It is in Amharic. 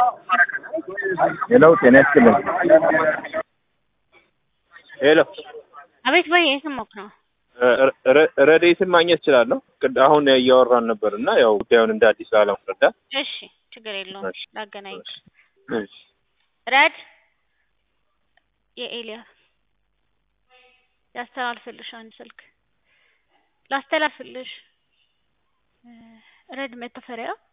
ሄሎ ጤና ይስጥልኝ። ሄሎ አቤት በይ የሰማሁህ ነው። ረዴትን ማግኘት እችላለሁ? አሁን እያወራን ነበር እና ያው ጉዳዩን እንደ አዲስ ላለማስረዳት። እሺ ችግር የለውም ላገናኝሽ። እሺ ረድ የኤልያስ ያስተላልፍልሽ አንድ ስልክ ላስተላልፍልሽ። ረድ መተፈሪያ